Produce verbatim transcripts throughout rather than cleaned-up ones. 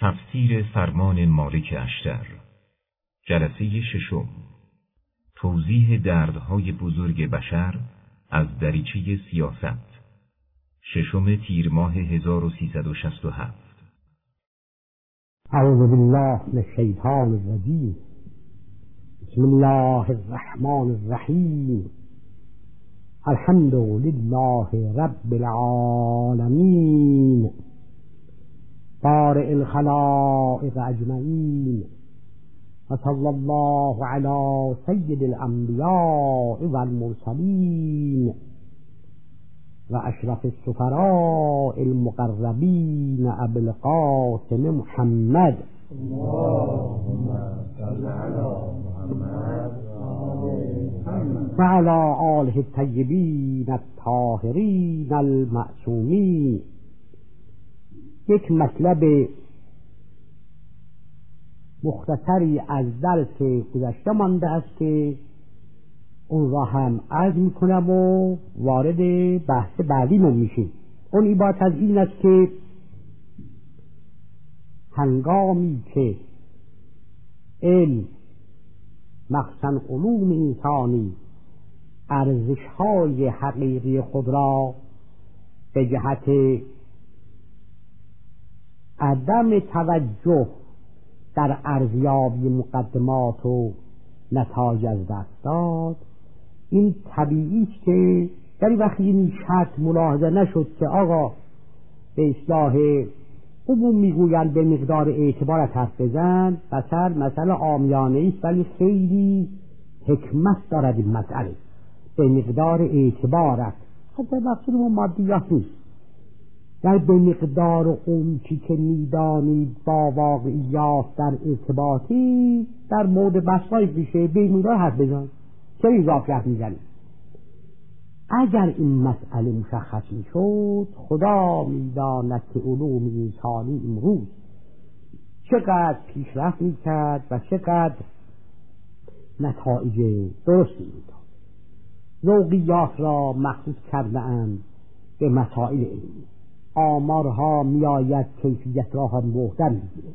تفسیر فرمان مالک اشتر، جلسه ششم. توضیح دردهای بزرگ بشر از دریچه سیاست، ششم تیر ماه هزار و سیصد و شصت و هفت. اعوذ بالله من الشیطان الرجیم. بسم الله الرحمن الرحیم. الحمد لله رب العالمین، بارئ الخلائق اجمعین، و صلی الله علی سید الانبیاء والمرسلین و اشرف السفراء المقربین ابی القاسم محمد. اللهم صل علی محمد و علی آله الطیبین الطاهرین المعصومین. یک مطلب مختصری از درس گذشته مانده است که اون را هم عرض میکنم و وارد بحث بعدیمون میشیم. اون عبارت از این است که هنگامی که علم مخصوصاً علوم انسانی ارزش‌های حقیقی خود را به جهت عدم توجه در ارزیابی مقدمات و نتایج از دست داد، این طبیعی است که در وقتی این شرط ملاحظه نشد که آقا به اصطلاح عموم میگویند به مقدار اعتبارت حرف بزن، مثلا مسئله عامیانه است ولی خیلی حکمت دارد این مسئله، به مقدار اعتبارت، حتی مقصود ما مادیات نیست، در به مقدار اون چی که میدانید با واقعیات در ارتباطی در مورد بسای میشه به مقدار حرف بزن، چرا اضافه حرف میزنی؟ اگر این مسئله مشخص میشد، خدا میداند که علوم انسانی امروز چقدر پیشرفت میکرد و چقدر نتایج درستی میداد. ذوقیات را مخصوص کرده اند به مسائل علمی، آمارها میآید کیفیت را هم بهتر میگیره،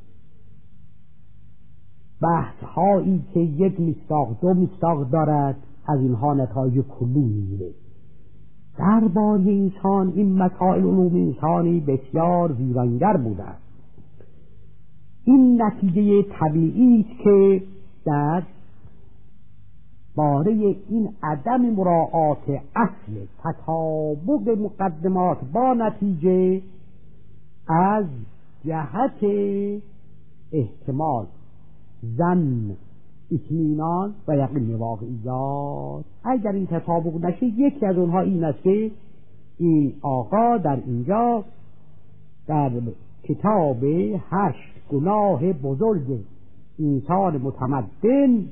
بحث هایی که یک مصداق دو مصداق دارد از اینها نتایج کلی میگیره. درباره انسان این مسائل علوم انسانی بسیار ویرانگر بوده است. این نتیجه طبیعی است که در باره این عدم مراعات اصل تطابق مقدمات با نتیجه از جهت احتمال، ظن، اطمینان و یقین واقعیات، اگر این تطابق نشه، یکی از اونها این است که این آقا در اینجا در کتاب هشت گناه بزرگ انسان متمدن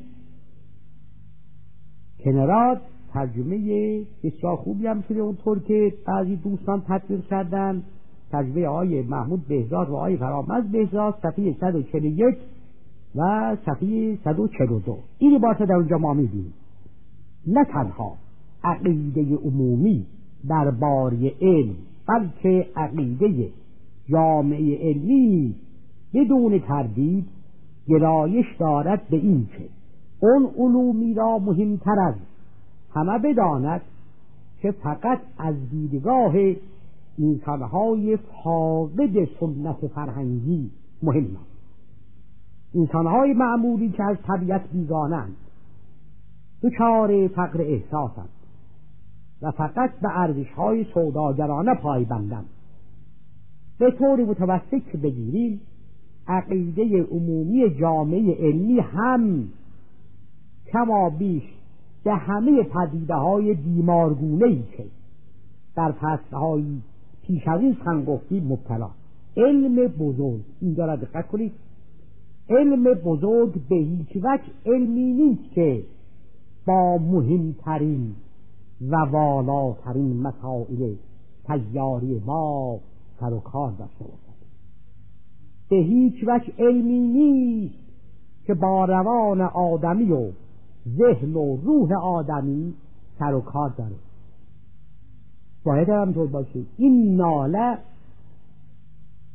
کنرات ترجمه بسیار خوبی هم شده، اونطور که بعضی دوستان تطبیق کردن، ترجمه آقای محمود بهزاد و آقای فرامرز بهزاد، صفحه صد و چهل و یک و صفحه صد و چهل و دو. این عبارت در اونجا ما می‌بینیم نه تنها عقیده عمومی درباره علم، بلکه عقیده جامعه علمی بدون تردید گرایش دارد به این که اون علومی را مهمتر از همه بداند که فقط از دیدگاه انسانهای فاقد سنت فرهنگی مهم است. انسانهای معمولی که از طبیعت بیگانند، دچار فقر احساسند و فقط به ارزشهای سوداگرانه پایبندند. به طور متوسط که بگیریم، عقیده عمومی جامعه علمی هم کما بیش به همه پدیده‌های بیمارگونه‌ای که در فصل‌های پیش از این سخن گفتیم مبتلا. علم بزرگ، اینجا را دقت کنید، علم بزرگ به هیچ وجه علمی نیست که با مهمترین و والاترین مسائل تیاری ما سر و کار داشته باشد. به هیچ وجه علمی نیست که با روان آدمی و ذهن و روح آدمی سر و کار داره. باید همطور باشه. این ناله،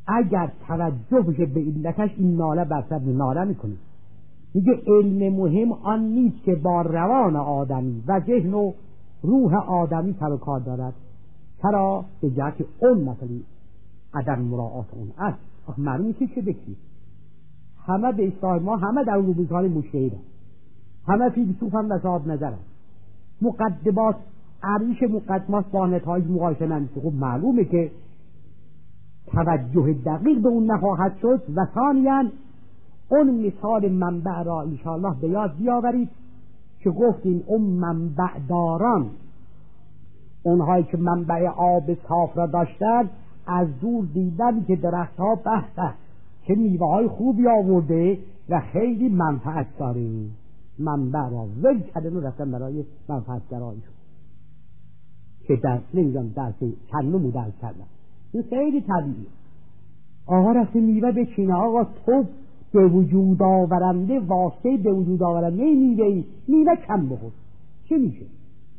اگر توجه بشه به علتش این ناله برصد ناله میکنه. میگه علم مهم آن نیست که با روان آدمی و ذهن و روح آدمی سر و کار دارد، چرا به جهت اون مثلا عدم مراعات اون است. معلوم میشه چه بکی همه به اصلاح ما همه در علوم ظاهر مجتهدن، همه فیلسوف هم و صاحب نظرن، مقدمات عریش مقدمات با نتایج مقایسه نمیشه. خب معلومه که توجه دقیق به اون نخواهد شد. و ثانیاً اون مثال منبع را انشاءالله به یاد بیاورید که گفتیم اون منبع داران، اونهایی که منبع آب صاف را داشتن، از دور دیدن که درخت ها به به که میوه های خوبی آورده و خیلی منفعت داره، منبع را ول کردن و رفتن برای منفعت گرایی شد که در نمیدونم درس چندمو درس کردن. این خیلی طبیعیه. آقا رفته میوه بچینه، آقا تو به وجود آورنده واسطه به وجود آورنده میوه میوه کم بخور چه میشه؟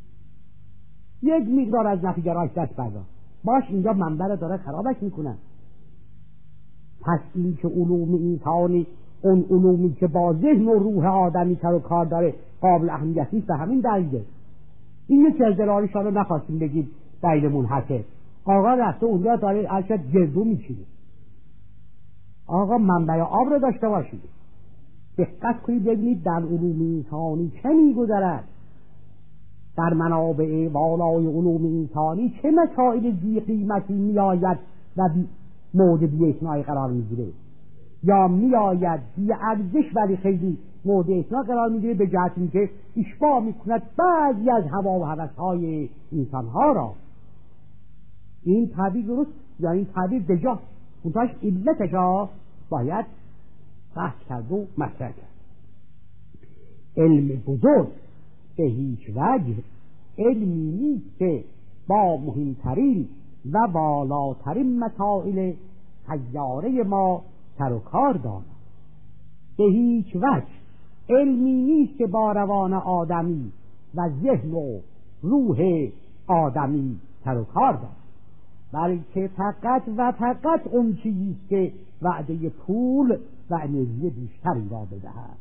یک مقدار از نفیگراش دست بردا باش، اینجا منبع داره خرابش میکنن. پس این که علوم انسانی، اون علومی که با ذهن و روح آدمی سر و کار داره، قابل اهمیت نیست. به همین دلیله این یکی از دلایلشان رو نخواستیم بگید دلیلمون هسته. آقا رفته اونجا داره ارشد گردو میچینه، آقا منبع آب رو داشته باشید. دقت کنید ببینید در علوم انسانی چه میگذرد، در منابع والای علوم انسانی چه مسائل ذی قیمتی میآید و مورد بی‌اعتنایی قرار میگیره، یا میآید بی ارزش ولی خیلی مورد اعتنا قرار میگیره، به جهت اینکه اشباع میکند بعضی از هوا و هوس‌های انسانها را. این تعبیر درست یا این تعبیر دجا منتاش علتش را باید بحث کرد و مطرح کرد. علم بزرگ به هیچ وجه علمی نیست که با مهمترین و بالاترین مسائل سیاره ما سر و کار دارد. به هیچ وجه علمی نیست که با روان آدمی و ذهن و روح آدمی سر و کار دارد، بلکه فقط و فقط اون چیزیست که وعده پول و انرژی بیشتری را بدهد،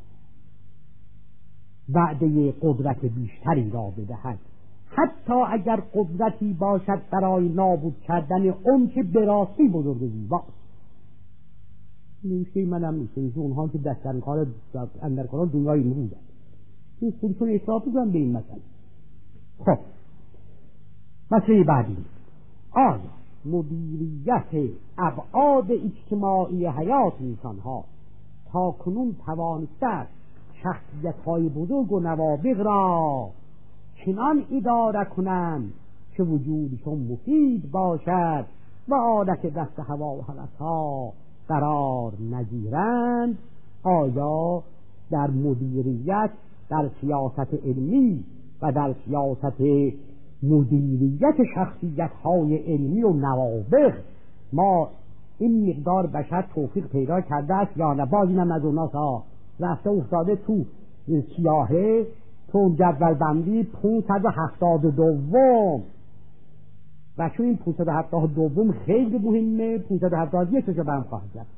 وعده قدرت بیشتری را بدهد، حتی اگر قدرتی باشد برای نابود کردن اون که براستی بزرگ زیباست. نمیشه منم نیست اونها که دست در کار اندر کار دنیای امروزن، این خودشون اصلاح بزن به این مسئله. خب مسئله بعدی، آیا مدیریت ابعاد اجتماعی حیات انسانها تا کنون توانسته شخصیت‌های بزرگ و نوابغ را چنان اداره کنند که وجودشون مفید باشد و عادت دست هوا و هوس‌ها قرار نگیرند؟ آیا در مدیریت، در سیاست علمی و در سیاست مدیریت شخصیت‌های علمی و نوابغ ما این مقدار بشر توفیق پیدا کرده است یا نه؟ باز اینم از اوناست ها رفته افتاده تو سیاهه، تو جدول بندی پانصد و هفتاد و دو و چون این پانصد و هفتاد و دو خیلی مهمه، پانصد و هفتاد و یک رو برم خواهد کرد.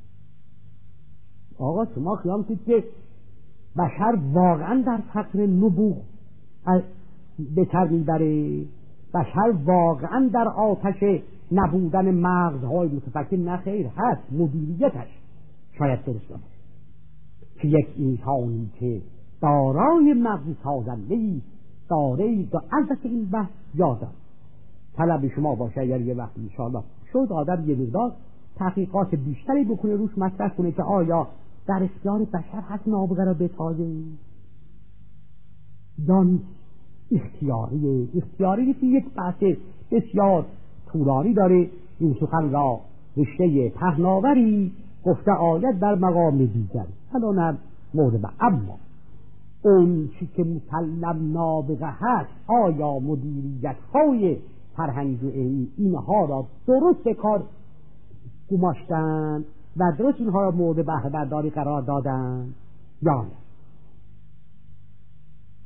آقا شما خیال کنید که بشر واقعا در فقر نبوغ به سر میبره؟ بشر واقعا در آتش نبودن مغزهای متفکر؟ نه خیر، هست. مدیریتش شاید درست نباشه که یک انسانی که دارای مغز سازنده‌ای دارای دا البته این بحث یادم طلب شما باشه اگر یه وقت انشاءالله شد آدم یه مقدار تحقیقات بیشتری بکنه روش مطرح کنه که آیا در اختیار بشر هست نابغه را بسازه یا اختیاری اختیاری که یک بحث بسیار طولانی داره. این سخن را رشته پهناوری گفته آید در مقام دیگر، الانم مورد. اما اون چی که مسلم نابغه هست، آیا مدیریت های فرهنگ و علمی اینها را درست به کار گماشتن و درست اینها را مورد بهره برداری قرار دادن یا نه؟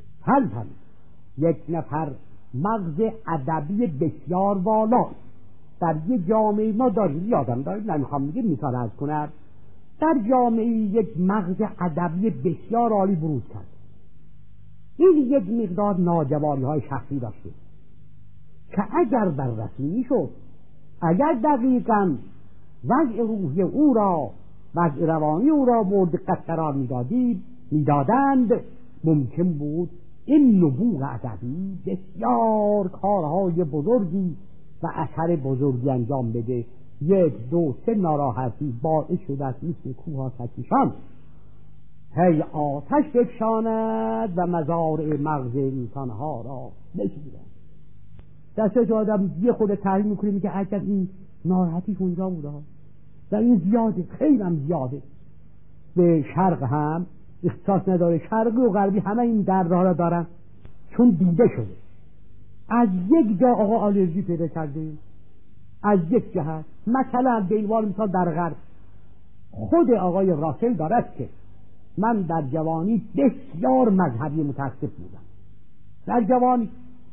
فرضاً یک نفر مغز ادبی بسیار والا در یک جامعه ما داریم، یادم داریم، نمیخوام میگه مثال عرض کنم، در جامعه یک مغز ادبی بسیار عالی بروز کرد. این یک مقدار ناجواری های شخصی داشته که اگر بررسی میشد، اگر دقیقاً وضع روحی او را، وضع روانی او را مورد دقت قرار میدادیم میدادند، ممکن بود این نبوغ ادبی بسیار کارهای بزرگی و اثر بزرگی انجام بده. یک دو سه ناراحتی باعث شده است مثل کوه کشان هی آتش بکشاند و مزارع مغز انسانها را بشوید. دسته آدم یه خود تحلیل میکنه میگه عجب این ناراحتیش اونجا بوده و این زیاده، خیلی هم زیاده. به شرق هم اختصاص نداره، شرقی و غربی همه این دردها را دارن، چون دیده شده. از یک جا آقا آلرژی پیدا کرده، از یک جهت. مثلا به عنوان مثال در غرب خود آقای راسل دارد که من در جوانی بسیار مذهبی متاسف بودم، در جوانی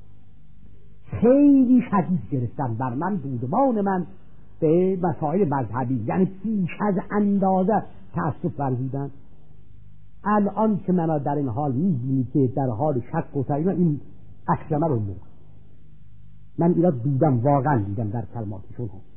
خیلی شدید گرفتم بر من دودمان من به مسائل مذهبی، یعنی بیش از اندازه تأسف ورزیدن. الان که من در این حال میبینی که در حال شک و تایید، این اکرمه رو موقع من اینا دیدم، واقعا دیدم در کلماتشون هم.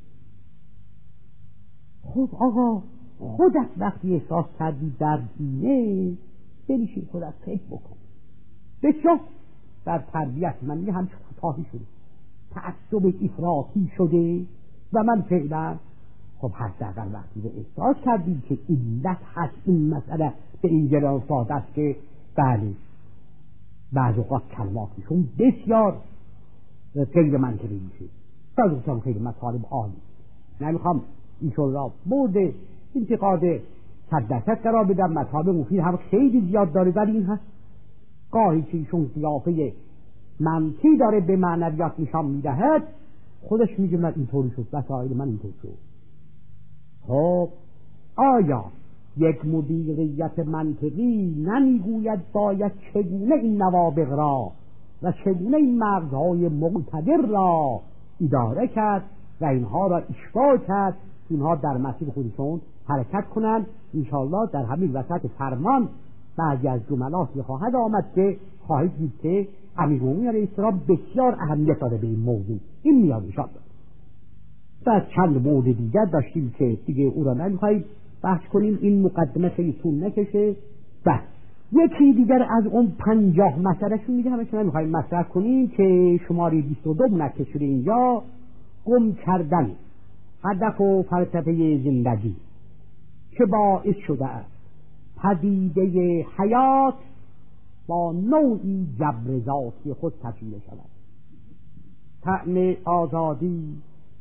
خب آقا خودت وقتی احساس کردی در دینه بنشین خودت فکر بکن. بسیار در تربیت من میگه همچه کوتاهی شده، تعصب افراطی شده و من فعلا خب حداقل وقتی به احساس کردی که علت هست این مسئله به این جرا افتاده است که بله بعض اوقات کلماتشون بسیار غیر منطقی میشه، بعض اوقات خیلی مطالب عالی. نمیخوام ایشون را مورد انتقاد صد درصد قرار بدم، مطالب مفید هم خیلی زیاد داره، ولی این هست گاهی که ایشون قیافه منفی داره به معنویات نشان میدهد، خودش میگه من اینطوری شد، مسائل من اینطور شد. خب آیا یک مدیریت منطقی نمیگوید باید چگونه این نوابغ را و چگونه این مغزهای مقتدر را اداره کرد و اینها را اشباع کرد، اینها در مسیر خودشون حرکت کنند؟ انشاءالله در همین وسط فرمان بعضی از جملاتی خواهد آمد که خواهید دید که امیرالمومنین علیه السلام بسیار اهمیت داده به این موضوع. این میاد انشاءالله. بعد چند مورد دیگر داشتیم که دیگه او را نمیخواهیم بحث کنیم، این مقدمه خیلی طول نکشه. بعد یکی دیگر از اون پنجاه مسئله شون میگه همه نمیخواهیم مطرح کنیم که شماره بیست و دو منعکس شده اینجا، گم کردن هدف و فلسفه زندگی که باعث شده است پدیده حیات با نوعی جبر ذاتی خود تشکیل شود. طعم آزادی،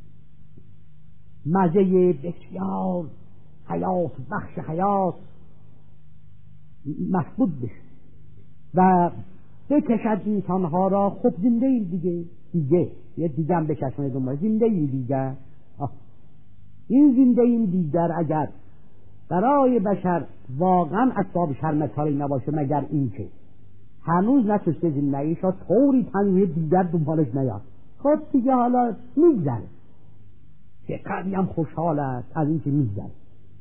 مزه بسیار حیات بخش حیات محبوب بشه و بکشد انسانها را. خب زنده این دیگه دیگه یه دیگه هم بکشمه دنبال زنده این دیگر. این زنده این دیگر اگر برای بشر واقعا اسباب شرمساری نباشه، مگر این که هنوز نتوسته زندگی شد طوری تنوی دیگر دنبالش نیاد، خب دیگه حالا میگذره که قدی هم خوشحال است از این که میگذره.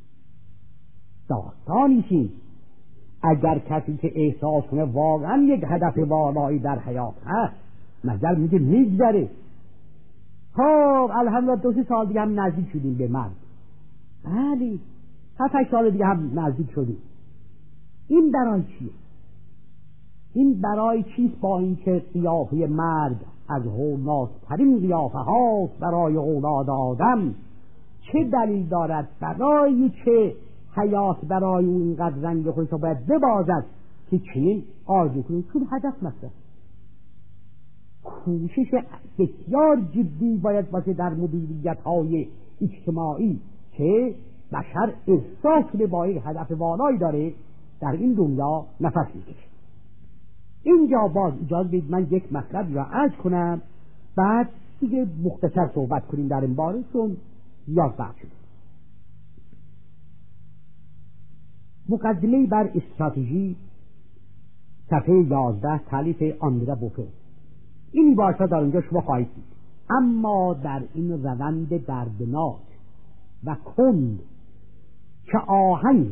داستانیشین اگر کسی که احساس کنه واقعا یک هدف والایی در حیات هست، مگر میگه میگذره. خب الحمدلله دو سه سال دیگه هم نزدیک شدیم به مرگ، بله هفت هشت سال دیگه هم نزدیک شدیم. این برای چیه؟ این برای چیست؟ با اینکه قیافه مرگ از هولناکترین قیافه هاست برای اولاد آدم. چه دلیل دارد برای چه حیات برای اون اینقدر رنگ خودش رو باید ببازد که چنین آرزو کنید؟ چون هدف مطرح، کوشش بسیار جدی باید باشه در مدیریت های اجتماعی که بشر احساس به با یک هدف والایی داره در این دنیا نفس میکشه. اینجا باز اجازه بدید من یک مطلب را عرض کنم، بعد دیگه مختصر صحبت کنیم در این باره چون یاد بحث شد. مقدمه بر استراتژی، صفحه یازده، تالیف آندره بوفه. این عبارت در اونجا شما خواهید دید. اما در این روند دردناک و کند که آهنگ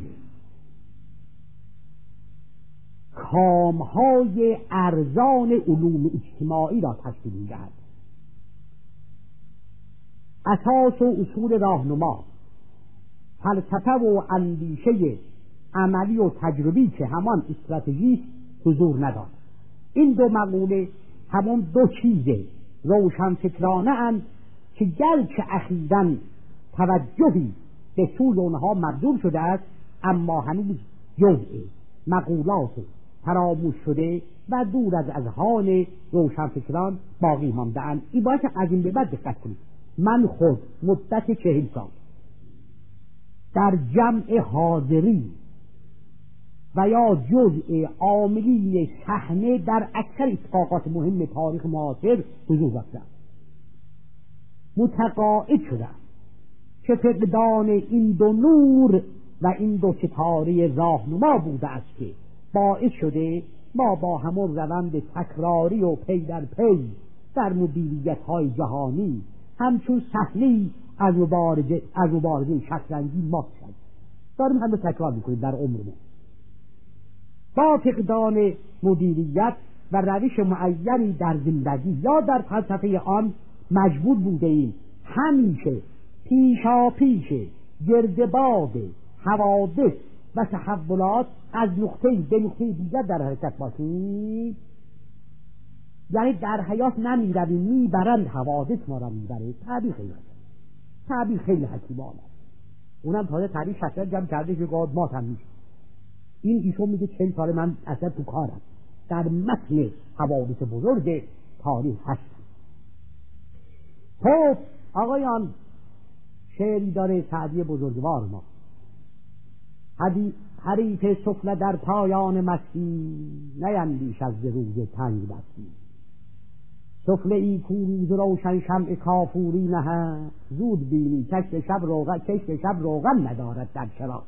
کامهای ارزان علوم اجتماعی را تشکیل می‌دهد، اساس و اصول راهنما، فلسفه و اندیشه عملی و تجربی که همان استراتژی حضور ندارد. این دو مقوله همون دو چیزه روشنفکرانه اند که گرچه اخیراً توجهی به سوی آنها مبذول شده است، اما هنوز جزء مقولات فراموش شده و دور از اذهان روشنفکران باقی مانده اند. این باید از این به بعد دقت کنید. من خود مدت چهل سال در جمع حاضری و یا جزء عاملین صحنه در اکثر اتفاقات مهم تاریخ معاصر حضور داشتم. متقاعد شدم که فقدان این دو نور و این دو ستاره راهنما بوده است که باعث شده ما با همون روند تکراری و پی در پی در مدیریت‌های جهانی همچون صحنه‌ای از مبارزه از مبارزه شطرنجی مات شد. داریم همه تکرار می‌کنیم در عمرمون. با فقدان مدیریت و روش معینی در زندگی یا در فلسفه آن مجبور بوده ایم همیشه پیشا پیش گردباد حوادث و تحولات از نقطه به نقطه دیگر در حرکت باشیم. یعنی در حیات نمیرویم، میبرند حوادث ما را میبره. تعبیر خیلی تعبیر خیلی حکیمانه. اونم تازه تعبیر شطرنج جمع کرده که گاد مات هم میشه. این ایشون میگه چند سال من اصلا تو کارم در متن حوادث بزرگ تاریخ هستم. خب آقایان، شعری داره سعدی بزرگوار ما، حریف سفله در پایان مستی، نیندیش از روز تنگ بستی. سفله ای کو روز روشن شمع کافوری نهد، زود بینی کشف شب روغن کشف شب روغن ندارد در چراغ.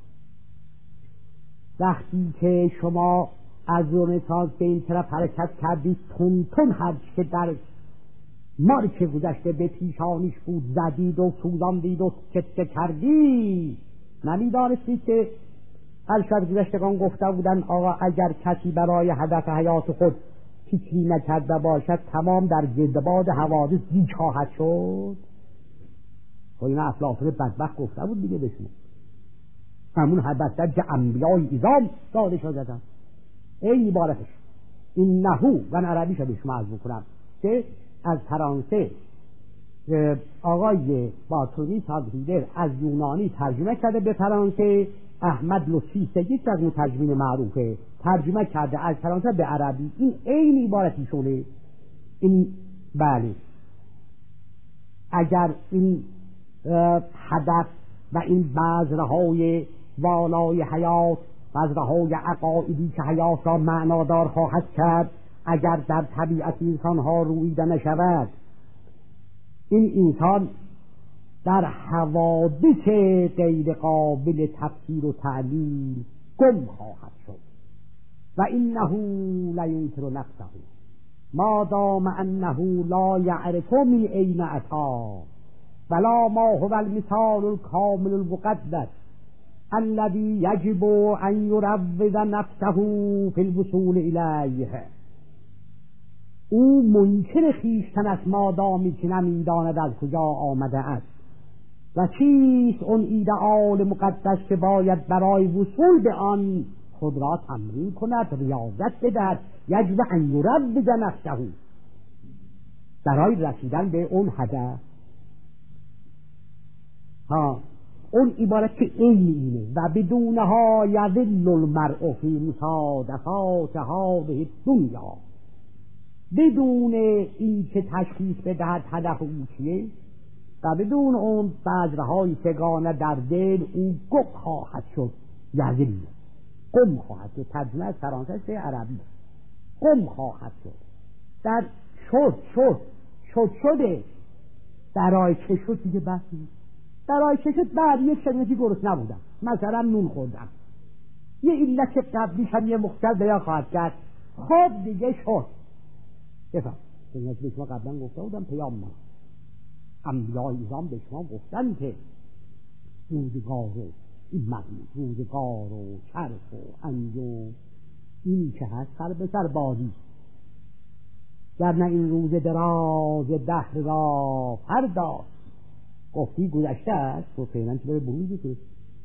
وقتی که شما از رنسانس به این طرف حرکت کردید، تون تون هرچ که در مارک گذشته به پیشانیش بود زدید و سوزاندید و چکه کردید. نمیدانستید که ارشد گذشتگان گفته بودن آقا اگر کسی برای هدف حیات خود فکری نکرده باشد تمام در گردباد حوادث گیج خواهد شد. و این افلاطون بدبخت گفته بود دیگه بشون همون هدف در که انبیای ایزام داده شدن. این عبارتش این نهو و عربی شده شما عرض بکنم که از فرانسه آقای باتونی سالهیدر از یونانی ترجمه کرده به فرانسه، احمد لطفی سگیست از مترجمین معروفه ترجمه کرده از فرانسه به عربی. این این عبارتی شده. این بله اگر این هدف و این بذرهای والای حیات، بذرهای عقایدی که حیات را معنادار خواهد کرد، اگر در طبیعت انسان ها رویده نشود، این انسان در حوادث غیر قابل تفسیر و تعلیل گم خواهد شد. و انه لینکر نفسه ما دام انه لا یعرف من این اتی ولا ما هو المثال الکامل المقدس الذي یجب ان یروض نفسه فی الوصول الیه. او منکر خویشتن است مادامی که نمیداند از کجا آمده است و چیست اون ایدئال مقدس که باید برای وصول به آن خود را تمرین کند، ریاضت بدهد. یجب ان یروض نفسه، برای رسیدن به اون هدف. ها اون عبارت که این اینه و بدونها یذل المرء فی مصادفات هذه الدنیا، بدون این که تشخیص بدهد هدف او چیه و بدون اون بذرهای سگانه در دل او گم خواهد شد. یذل گم خواهد شد. ترجمه از فرانسه به عربی گم خواهد شد. در شد شد شد شده درای چه شد دیگه بحثی درای چه شد. بعد یک شنیدی گرست نبودم، مثلا نون خوردم، یه علت قبلیش هم یه مختل بیا خواهد کرد. خب دیگه شد. بفهم سنت به شما قبلا گفته بودم پیام ما انبیای ایران به شما گفتن که روزگار و این مغلوب روزگار و چرخ و انج و این که هست سر به سر بازی، گر نه این روز دراز دهر را فردا. گفتی گذشته است تو فعلا چه به بروزی تو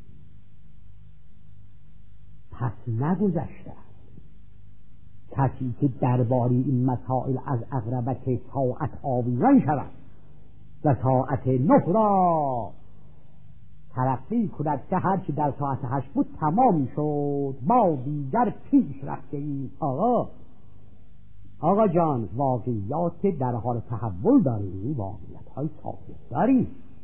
پس نگذشته است. کسی که درباری این مسائل از اقربت ساعت آویزان شود و ساعت نه را ترقی کند که هرچی در ساعت هشت بود تمام شد، ما دیگر پیش رفته ایم. آقا آقا جان واقعیات در حال تحول داریم، واقعیت های ثابت داریم،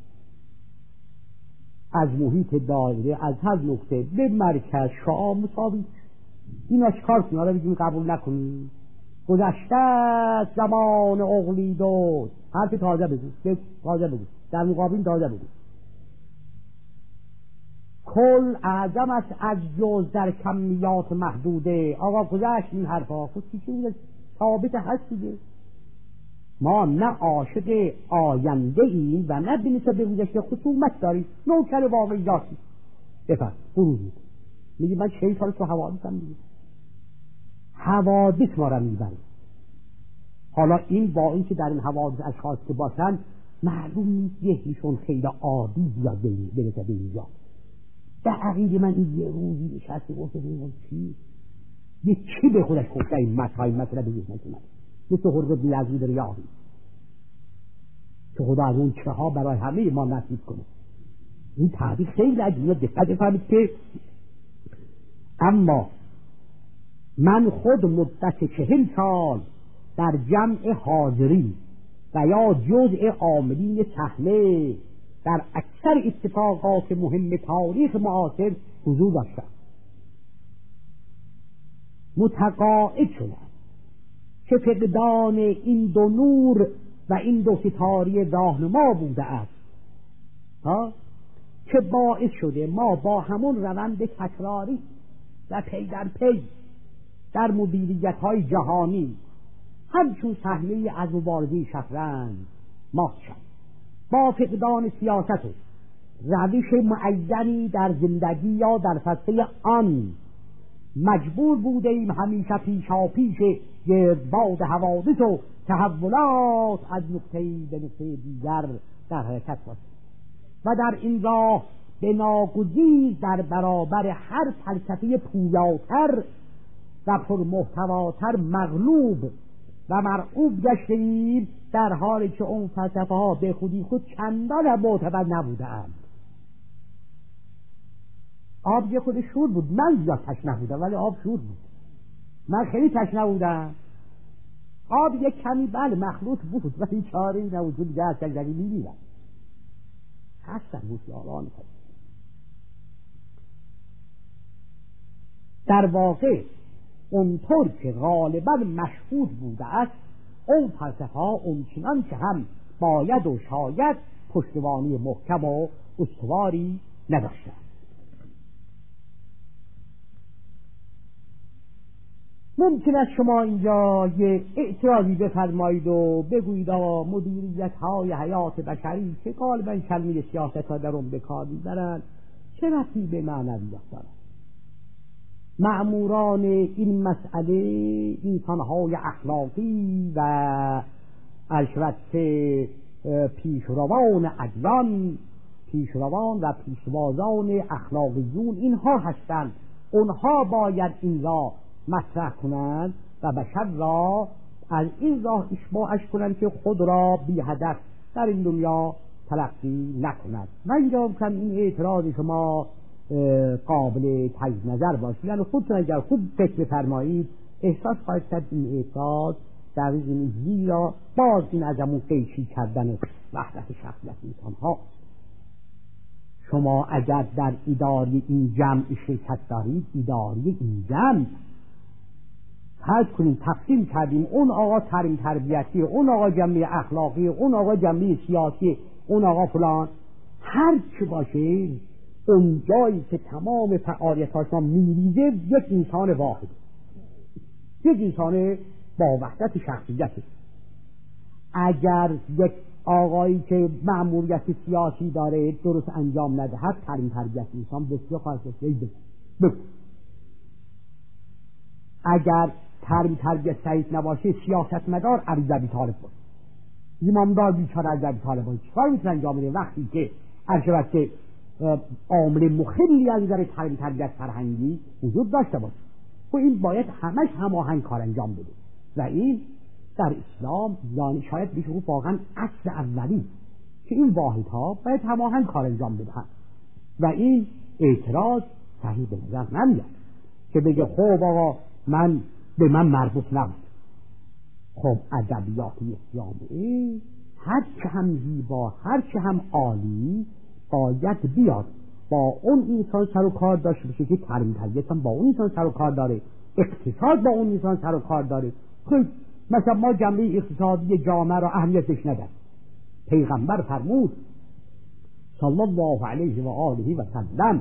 از محیط دایره از هر نقطه به مرکز شعاع مساوی. اینا چکار کنیم؟ حالا بگیم قبول نکنیم گذشته زمان اغلی دو، حرف تازه بگو تازه بگو در مقابل تازه بگو. کل اعظم است از جز در کمیات محدوده. آقا گذشت این حرفا خود چی چیزی ثابت هست دیگه. ما نه عاشق آینده ایم و نه بنسبت به گذشته خصومت داریم، نوکر واقعیاتی. بفرم برو میگه من چه سال تو حوادثم دیگه، حوادث ما را میبره. حالا این با این که در این حوادث اشخاص که باشن معلوم نیست یهیشون خیلی عادی زیاد برسه به اینجا. به عقیده من این یه روزی نشسته گفته بینیم چی یه چی به خودش گفته این مطای مثلا به ذهن من مثل حرب بن یزید ریاحی که خدا از اون چه ها برای همه ما نصیب کنه. این تعبیر خیلی عجیبه، دقت فهمید که اما من خود مدت چهل سال در جمع حاضرین و یا جزء عاملین صحنه در اکثر اتفاقات مهم تاریخ معاصر حضور داشتم، متقاعد شدم که فقدان این دو نور و این دو ستاره راهنما بوده است ها که باعث شده ما با همون روند تکراری و پی در پی در مدیریت های جهانی همچون صحنه از مبارزه شطرنج مات شد. با فقدان سیاست و روش معینی در زندگی یا در فلسفه آن مجبور بوده ایم همیشه پیشا پیش گردباد حوادث و تحولات از نقطه‌ای به نقطه دیگر در حرکت باشیم و در این راه به ناگزیر در برابر هر فلسفه پویاتر و پرمحتواتر مغلوب و مرعوب گشتیم، در حالی که اون فلسفه ها به خودی خود چندان معتبر نبودند. آب یه خود شور بود، من زیاد تشنه بودم ولی آب شور بود، من خیلی تشنه بودم. آب یک کمی بله مخلوط بود ولی چاره ای نبود، دیگه از تجربی می‌بینم هستن هوشیاران. در واقع اونطور که غالبا مشهود بوده است اون فلسفه ها اونچنان که هم باید و شاید پشتوانی محکم و استواری نداشتند. ممکن است شما اینجا یه اعتراضی بفرمایید و بگویید مدیریت های حیات بشری که غالبا کلمه سیاست ها در اون بکار میبرند چه ربطی به معنویات دارد؟ مأموران این مسئله انسان‌های اخلاقی و البته پیشروان ادیان، پیشروان و پیشوازان اخلاقیون اینها هستند. اونها باید این را مطرح کنند و بشر را از این راه اشباعش کنند که خود را بی هدف در این دنیا تلقی نکند. و اینجا کم این اعتراض شما قابل تجزیه نظر باشید، یعنی خودتون اگر خوب فکر بفرمایید احساس خواهید کرد این اعتراض در این زیرا باز این از همون قیچی کردن وحدت شخصیت انسان ها. شما اگر در اداره این جمع شرکت دارید، اداره این جمع فرض کنید تقسیم کردیم اون آقا تریم تربیتی، اون آقا جمعی اخلاقی، اون آقا جمعی سیاسی، اون آقا فلان، هر چی باشه اون جایی که تمام فعالیت‌هاش میریزه یک انسان واحد، یک انسان با وحدت شخصیت. اگر یک آقایی که مأموریت سیاسی داره درست انجام ندهد، ترین تربیت انسان بسیار خواهد بسید بکن. اگر ترین تربیت صحیح نباشه، سیاستمدار علی ابی طالب بود، امامدار بیچاره علی ابی طالب بود، چیکار میتونه انجام بده وقتی که هرچند که عامل مخلی از نظر ترین تربیت فرهنگی وجود داشته باشه، و این باید همش هماهنگ کار انجام بده. و این در اسلام یعنی شاید بشه گفت واقعا اصل اولی که این واحدها باید هماهنگ کار انجام بدهند. و این اعتراض صحیح به نظر نمیاد که بگه خب آقا من به من مربوط نبود. خب ادبیات اسلامی هر چه هم زیبا، هر چه هم عالی، باید بیاد با اون انسان سر و کار داشته باشه که تربیت تربیت هم با اون انسان سر و کار داره، اقتصاد با اون انسان سر و کار داره. خب مثلا ما جنبه اقتصادی جامعه را اهمیتش نداریم. پیغمبر فرمود صلی الله علیه و آله و سلم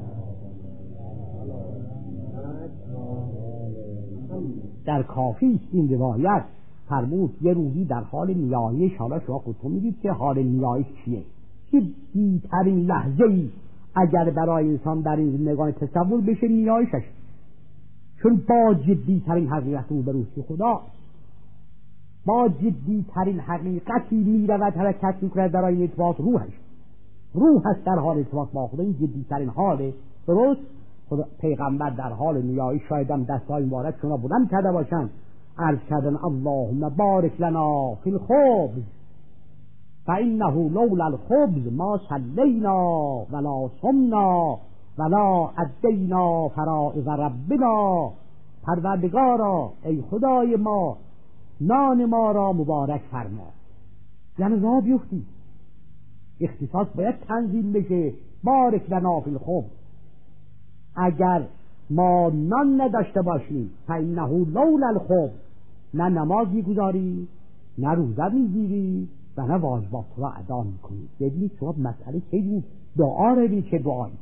در کافی این روایت فرمود یه روزی در حال نیایش، حالا شما خودتون میدید که حال نیایش چیه، که بی‌ترین لحظه‌ای اگر برای انسان در این زندگانی تصور بشه نیایشش، چون با جدی‌ترین حقیقت رو به روی خدا، با جدی‌ترین حقیقتی میرود حرکت میکند برای ارتباط روحش. روح هست در حال ارتباط با خدا، این جدی‌ترین حاله. درست خدا پیغمبر در حال نیایش شاید هم دستای مبارک شما بلند کرده باشند، عرض کردن اللهم بارک لنا فی الخبز فانه لولا الخبز ما صلینا ولا صمنا ولا ادینا فرائض ربنا. پروردگارا ای خدای ما، نان ما را مبارک فرما. یعنی راه بیفتی، اختصاص باید تنظیم بشه. بارک لنا فی الخبز، اگر ما نان نداشته باشیم فانه لولا الخبز، نه نماز میگذاری، نه روزه میگیری و نه واجبات را ادا میکنی. ببینید شما مسئله چه دعا رو چه دعایی.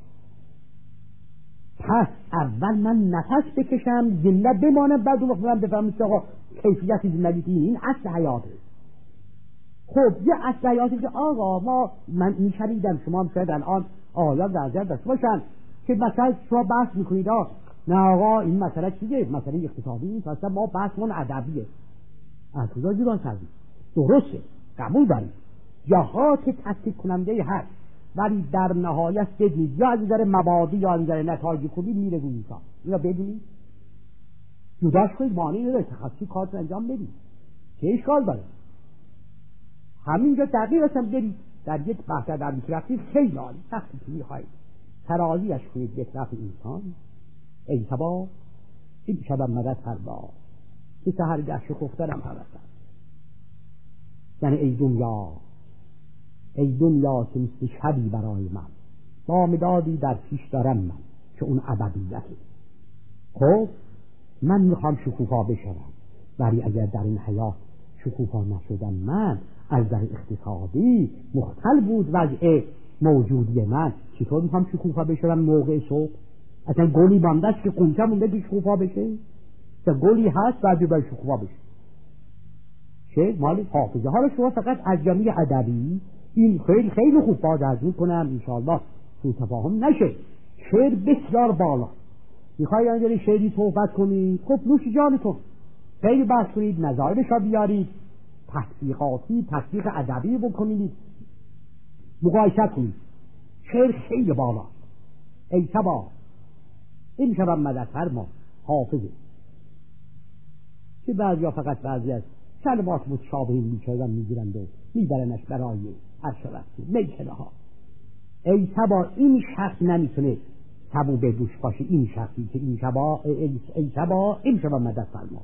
پس اول من نفس بکشم، زنده بمانم، بعد اون وقت من بفهمم که آقا کیفیت زندگی این اصل حیاته. خب یه اصل حیاتی که آقا ما من میشنیدم شما هم شاید الان آیات در نظر داشته باشن که مثلا شما بحث میکنید آقا نه آقا این مسئله چیه، مسئله اقتصادی نیست، مثلا ما بحثمون ادبیه. از کجا جدا کردیم؟ درسته، قبول داریم، جهات تصدیق کننده هست، ولی در نهایت بدید یا از نظر مبادی یا از نظر نتایج خوبی میره روی انسان. اینا بدونید جداش کنید، معنی نداره تخصصی کارتون انجام بدید، چه اشکال داره؟ همینجا دقیق هستم برید در یک بحث در میکرفتید خیلی عالی وقتی که میخواید ترازیش کنید به طرف انسان. ای سبا این شبم مدد فردا که سهرگه شکفترم حوستم، یعنی ای دنیا، ای دنیا که مثل شبی برای من با مدادی در پیش دارم من که اون ابدیته. خب من میخوام شکوفا بشم، ولی اگر در این حیات شکوفا نشدم، من از در اقتصادی مختل بود وضع موجودی من، چطور میخوام شکوفا بشم موقع صبح؟ اصلا گلی باندست که قنچه مونده که شکوفا بشه؟ که گلی هست بعدی باید شکوفا بشه چه؟ مالی حافظه. حالا شما فقط از جمعی ادبی این خیلی خیلی خوب باز از میکنم انشاءالله تو تفاهم نشه. شعر بسیار بالا، میخوایی انجلی شعری صحبت کنید، خب نوش جانتون، خیلی بحث کنید، نظایرش را بیارید، تحقیقاتی تحقیق ادبی بکنید، مقایسه کنید. شعر خیلی بالا. ای شبا این شبم مدد فرما حافظه که بعضی ها فقط بعضی از کلمات متشابهین میشوند میگیرند و میبرنش برای عرش رفتی میکنه ها. ای شبا این شخص نمیتونه تبو به دوش باشه، این شخصی که این شبا ای, ای شبا این شبا مدد فرما.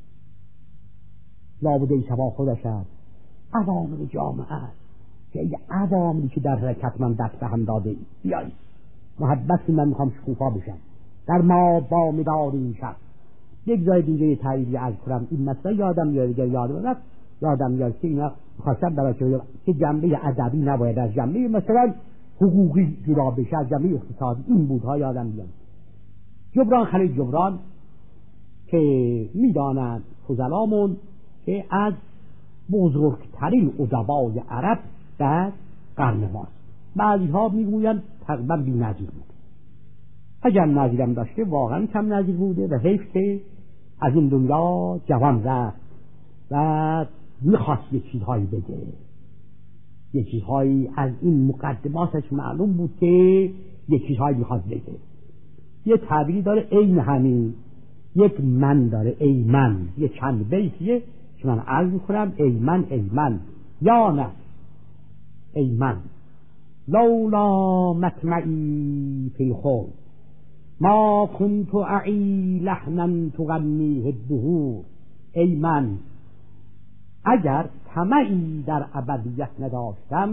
لابد ای شبا خودش است عوامل جامعه است که ای عواملی که در حرکت من دست به هم داده ای بیایی محبت من میخوام شکوفا بشم در ما با مدار این شخص. یک جای دیگه یه تعییدی از کنم این مسئله یادم میاد، دیگه یادم رفت یادم میاد که اینا خواستم برای که جنبه ادبی نباید از جنبه مثلا حقوقی جدا بشه، از جنبه اقتصادی این بودها یادم میاد. جبران خلیل جبران که میدانند فضلامون که از بزرگترین ادبای عرب در قرن ماست. بعضی ها میگویند تقریبا بی نظیر بود. اگر نظیرم داشته واقعا کم نظیر بوده و حیف که از این دنیا جوان رفت و میخواست یه چیزهایی بگه. یه چیزهایی از این مقدماتش معلوم بود که یه چیزهایی میخواست بگه. یه تعبیری داره عین همین، یک من داره، ای من، یه چند بیتیه که من عرض میکنم. ای من ای من یا نه ای من لولا مطمعی فی الخلد ما كنت اعی لحنا تغنیه الدهور. ای من اگر طمعی در ابدیت نداشتم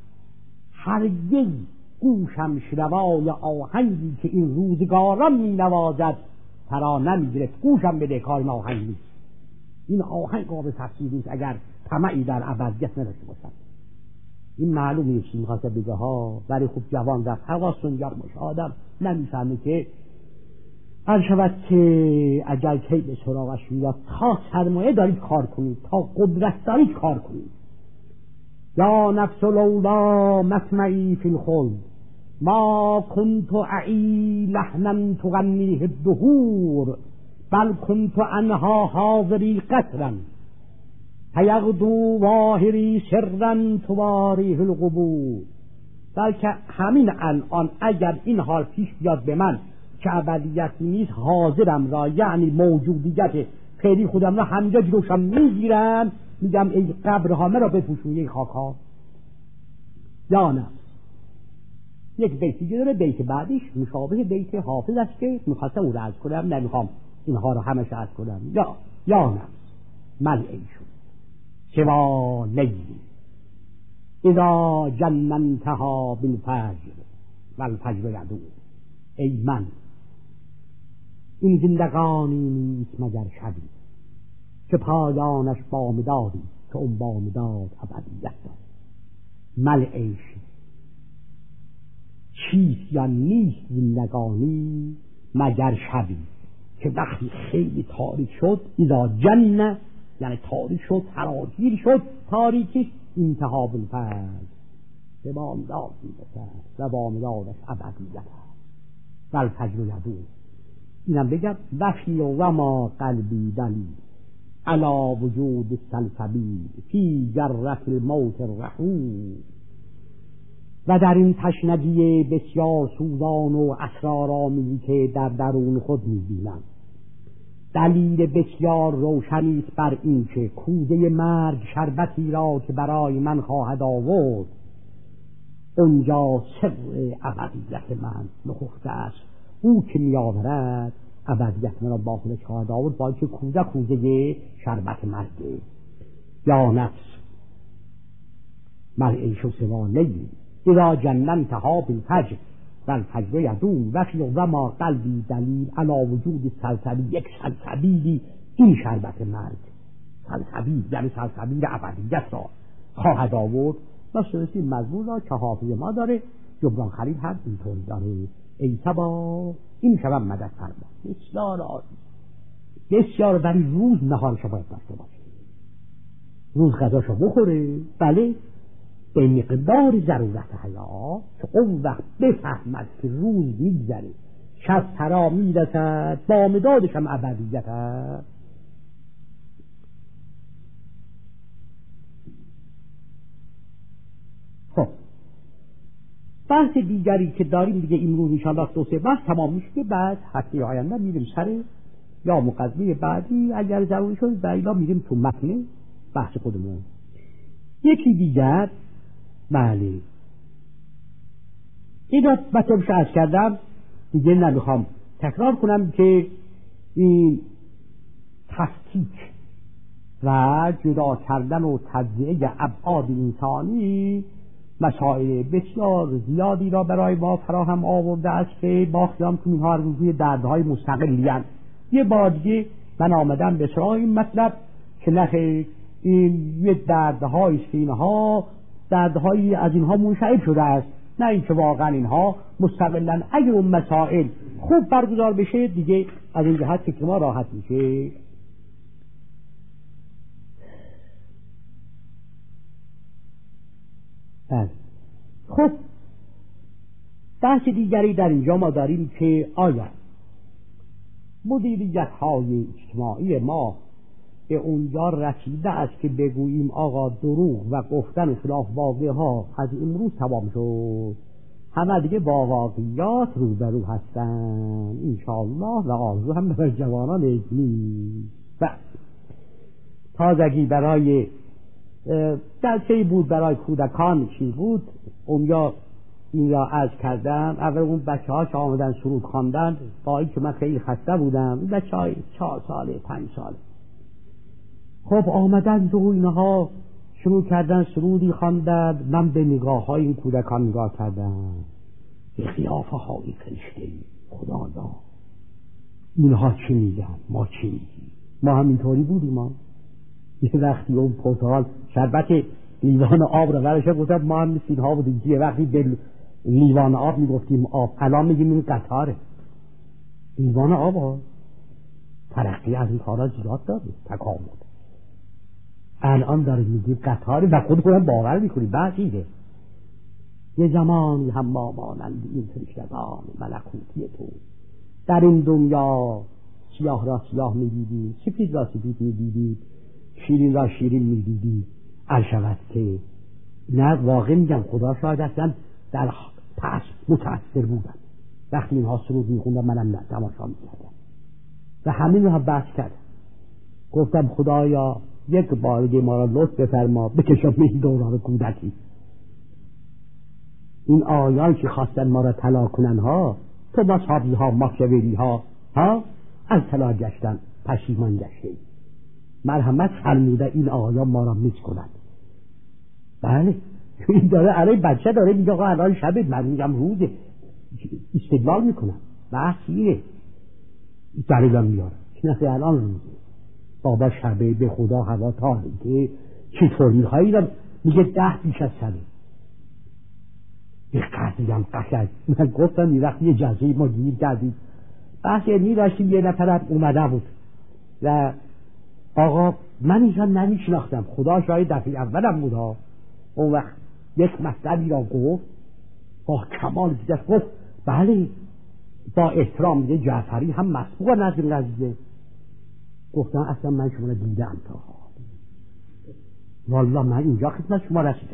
هرگز گوشم شنوای آهنگی که این روزگاران می نوازد فرا نمی گرفت. گوشم بده کار این آهنگ نیست. این آهنگ قابل تفسیر نیست اگر طمعی در ابدیت نداشته باشم. این معلومه چی میخواسته بگه ها، ولی خوب جوان رفت حواستون جمع باشه. آدم نمیفهمه که هر شود که اجل کی به سراغش میاد. تا سرمایه دارید کار کنید، تا قدرت دارید کار کنید. یا نفس لولا مطمعی فی الخلد ما كنت اعی لحنا تغنیه الدهور بل كنت انها حاضری قطرا فیغدو واهری سرا تواریه القبور. بلکه همین الان اگر این حال پیش بیاد به من که ابدیت نیست، حاضرم را، یعنی موجودیت فعلی خودم را همینجا جلوشم میگیرم، میگم ای قبرها مرا بپوشون ای خاکها. یا نه یک بیتی داره، بیت بعدیش مشابه بیت حافظ است که میخواستم او را عرض کنم، نمیخوام اینها رو همش عرض کنم. یا یا نه من ایشون سوا لیلی اذا جننتها بالفجر والفجر یدور. ای من این زندگانی نیست مگر شبی که پایانش بامدادی که اون بامداد ابدیت داد. مل عیش چیست یا نیست زندگانی مگر شبی که وقتی خیلی تاریک شد، اذا جن یعنی تاریک شد، فراگیر شد، تاریکش انتها بالفجر به بامداد میرسد و بامدادش ابدیت است. والفجر یدور. اینم بگم وحی و ما قلبی دلیل علا وجود السلسبیل فی جرة الموت الرحوم. و در این تشنگی بسیار سوزان و اسرارآمیزی که در درون خود می‌بینم دلیل بسیار روشنی است بر این که کوزه مرگ شربتی را که برای من خواهد آورد، اونجا سر ابدیت من نهفته است. او که میآورد ابدیت من را با خودش خواهد آورد، با اینکه کوزه کوزه شربت مرگه. یا نفس مرعیش و سوا لیلی اذا جننتها بالفجر والفجر یدور وفی و ما قلبی دلیل علا وجود سلسبیل. یک سلسبیلی این شربت مرگ، سلسبیل یعنی سلسبیل ابدیت را خواهد آورد. مثل این مضمون را که حافظ ما داره، جبران خلیل هم اینطوری داره. ای صبا این شبم مدد فرما. بسیار عالی، بسیار. ولی روز نهارشو باید داشته باشه، روز غذاشو بخوره، بله، به مقدار ضرورت حیات، که اون وقت بفهمد که روز میگذره، شب فرا میرسد، بامدادش هم ابدیت هست. خب بحث دیگری که داریم دیگه امروز انشاءالله دو سه بحث تمام میشه، بعد هفته آینده میریم سر یا مقدمه بعدی اگر ضروری شد و الا میریم تو متن بحث خودمون. یکی دیگر، بله این را بطورش عرض کردم دیگه نمیخوام تکرار کنم که این تفکیک و جدا کردن و تجزیه ابعاد انسانی مسائل بسیار زیادی را برای ما فراهم آورده است که با خیام که اینها روی دردهای مستقلی هستند. یه بار دیگه من آمدم به سراغ این مطلب که نخیر این یه دردهایی است که اینها دردهایی از اینها منشعب شده است، نه اینکه واقعا اینها مستقلن. اگر اون مسائل خوب برگزار بشه دیگه از این جهت که ما راحت میشه. بله. خب بحث دیگری در اینجا ما داریم که آیا مدیریت های اجتماعی ما به اونجا رسیده است که بگوییم آقا دروغ و گفتن خلاف واقعه ها از امروز تمام شد، همه دیگه با واقعیات روبرو هستن انشاءالله و آرزو هم برای جوانان نیست. و تازگی برای جلسه بود برای کودکان چی بود اونجا این را عرض کردم. اول اون بچه هاش آمدن سرود خواندن، با این که من خیلی خسته بودم، بچه های چهار ساله پنج ساله خب آمدن و اینها شروع کردن سرودی خواندن. من به نگاه های این کودکان نگاه کردم، به قیافه های فرشته. خدایا اینها چی میگن ما چی میگیم؟ ما همینطوری بودیم. ما یه وقتی اون پرتقال شربت لیوان آب رو برشه گفتم ما هم مثل اینها بودیم. یه وقتی به لیوان آب میگفتیم آب، الان میگیم این قطاره. لیوان آب ها ترقی از این کارا زیاد داره، تکامل. الان داره میگیم قطاره و خود خودم باور میکنی بعضیه. یه زمانی هم ما مانند این فرشتگان ملکوتی تو در این دنیا سیاه را سیاه میدیدی، سپید را سپید میدیدی، شیرین را شیرین میدیدی. عرشبت که نه واقع میگم خدا شاید اصلا در پس متأثر بودن وقتی اینها سرود میخوندن، منم نه تماشا میکردم و همین رو هم بحث کردم. گفتم خدایا یک بارگی ما را لطف بفرما بکشم به این دوران کودکی. این آیان که خواستن ما را طلا کنن ها، تو با صحابی ها ماکیاولی ها ها از طلا گشتن پشیمان گشته. مرحمت فرموده این آیان ما را میز کنند. بله این داره علی بچه داره میگه آقا الان شبه، من میگم روزه، استدلال میکنم. بحث اینه دلیلم میاره چنانکه الان روزه بابا شبه به خدا هوا تا که چطور میخوایی را میگه ده پیش از شبه. یه قضیه هم قشنگ من گفتم این وقت یه جزایی ما گیر کردیم بحث علمی داشتیم. یه نفر اومده بود و آقا من اینجا نمیشناختم، خدا شاید دفعه اولم بود ها. اون وقت یک مطلبی را گفت با کمال دیدست، گفت بله با احترام میگه جعفری هم مسبوق نظر نزده. گفتم اصلا من شما را دیدم تا والله من اینجا خدمت شما رسیدم.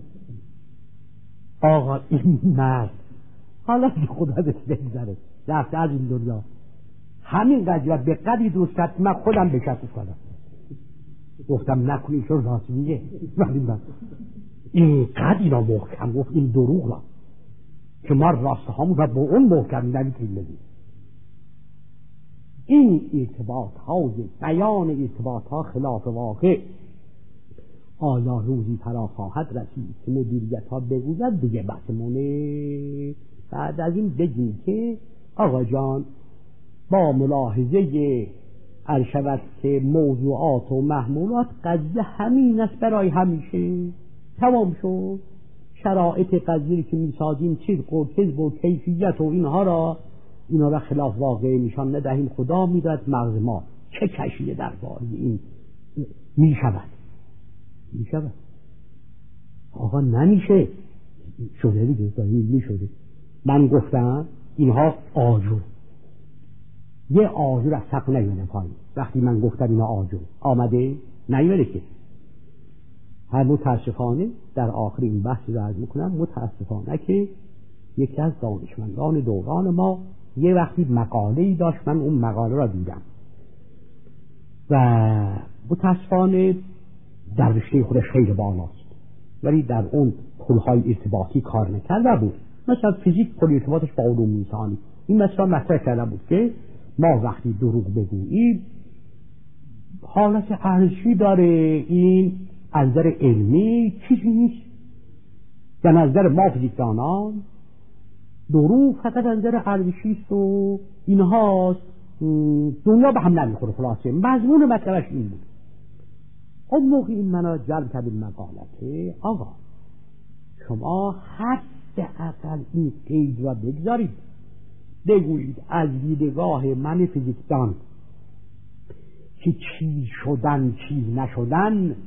آقا این مرد حالا که خدا بهش بگذره رفته از این دنیا، همین قضیه به قدری دوست کرد من خودم بشکف کنم. گفتم نکنی چون راست میگه، ولی من این قدری را محکم گفت این دروغ را که ما راسته همون را با اون محکم نمیتونیم بگیم. این ارتباط های بیان ارتباط ها خلاف واقع آیا روزی فرا خواهد رسید که مدیریت ها بگوید دیگه بحثمونه. بعد از این بگیم که آقا جان با ملاحظه عرشبت که موضوعات و محمولات قضیه همین است برای همیشه تمام شد. شرایط قضیه که میسازیم صدق و کذب و کیفیت و اینها را اینا را خلاف واقع نشان ندهیم. خدا میداد مغز ما چه کشیه در باره این میشود میشود آقا نمیشه شده دیگه داریم میشده. من گفتم اینها آجر یه آجر از سقف نیمده پایین. وقتی من گفتم اینا آجر آمده نیمده که هر متاسفانه در آخر این بحث رو عرض میکنم متاسفانه که یکی از دانشمندان دوران ما یه وقتی مقاله‌ای داشت، من اون مقاله را دیدم و متاسفانه در رشته خودش خیلی بالاست ولی در اون پلهای ارتباطی کار نکرده بود. مثلا فیزیک پل ارتباطش با علوم انسانی این مثلا مطرح کرده بود که ما وقتی دروغ بگوییم حالت ارزشی داره. این از نظر علمی چیزی نیست. در نظر ما فیزیکدانان دروغ فقط از نظر ارزشی است و اینهاست، دنیا به هم نمیخوره. خلاصه مضمون مطلبش این بود. اون موقع این منو جلب کرد این مقاله که آقا شما حد اقل این قید را بگذارید، بگویید از دیدگاه من فیزیکدان که چی شدن چی نشدن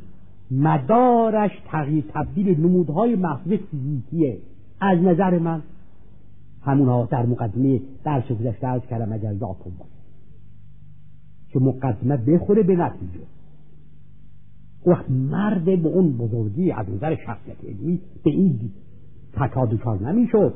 مدارش تغییر تبدیل نمودهای محض فیزیکیه. از نظر من همونها در مقدمه درس گذشته عرض کردم اگر یادتون باشه که مقدمه بخوره به نتیجه. وقت مرد به اون بزرگی از نظر شخصیت علمی به این تکادوکار نمیشد.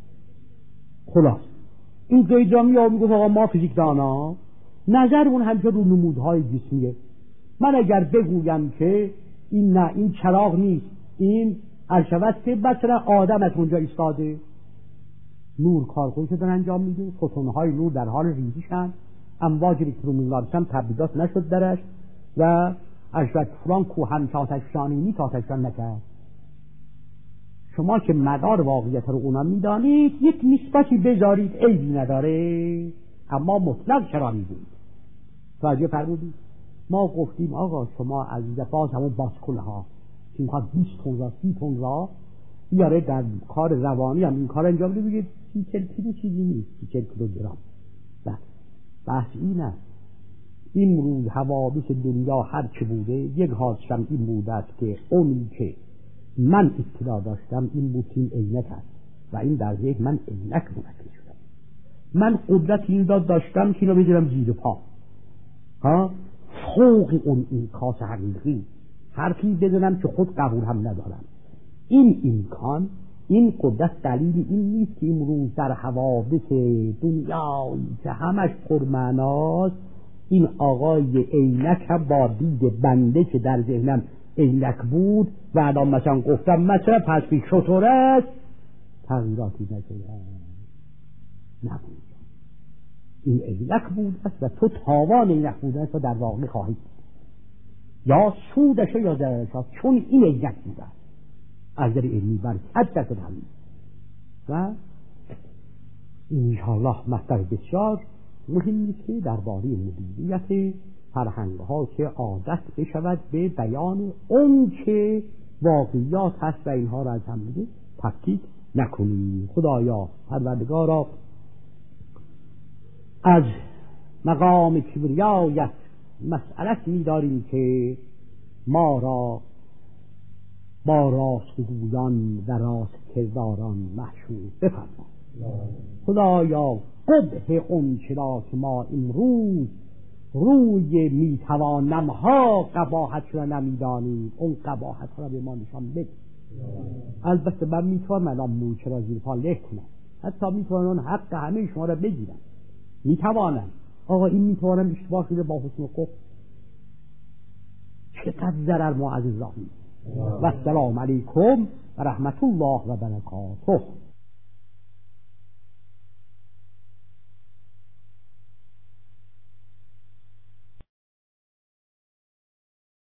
خلاص این قیدرامی ها میگفت آقا ما فیزیکدانا نظر اون همیشه رو نمودهای جسمیه. من اگر بگویم که این نه این چراغ نیست، این الشود که مثلا آدم از اونجا ایستاده، نور کارخونش دارن انجام میده، فوتونهای نور در حال ریزشن، امواج الکترومغناطیسی تبدیلات نشد درش و الشود فلان کوهن که آتش شانینی که آتش شان نکرد. شما که مدار واقعیت رو اونا میدانید یک نسبتی بذارید، عیبی نداره، اما مطلق چرا میگوید؟ توجه فرمودید؟ ما گفتیم آقا شما از باز همون باسکول ها که میخواد بیست تن را سی تن را بیاره در کار روانی هم این کار انجام بده، بگید سی چل کیلو چیزی نیست، سی چل کیلوگرم. بله بحث این است. امروز حوادث دنیا هر چه بوده یک حادثه این بوده است که اونی که من اطلاع داشتم این بود این عینک است و این در ذهن من عینک منعکس شده. من قدرت این داد داشتم که اینو بذارم زیر پا ها فوق اون این کاس حقیقی حرفی بزنم که خود قبول هم ندارم. این امکان این قدرت دلیل این نیست که امروز در حوادث دنیایی که همش پرمعناست این آقای عینک هم با دید بنده که در ذهنم عینک بود و الان مثلا گفتم مثلا پس بی شطور است تغییراتی نشده نبود. این عینک بود است و تو تاوان عینک بود است و در واقع خواهید یا سودش یا ضررش، چون این عینک بود است از در علمی بر صد درصد همین. و انشاءالله مطلب بسیار مهمی که درباره مدیریت فرهنگ ها که عادت بشود به بیان اون که واقعیات هست و اینها را از هم دیگه تفکیک نکنیم. خدایا پروردگارا از مقام کبریایت مسئلت می‌داریم که ما را با راستگویان و راست کرداران محشور بفرما. خدایا قبح اون چرا که ما امروز روی میتوانم ها قباحت را نمیدانیم اون قباحت را به ما نشان بده. البته من میتوانم الان موچه را زیر پا له کنم، حتی میتوانم اون حق همه شما را بگیرم، میتوانم. آقا این میتوانم اشتباه شده با حسن خوب چقدر ضرر معزز راهی. و السلام علیکم و رحمت الله و برکاته.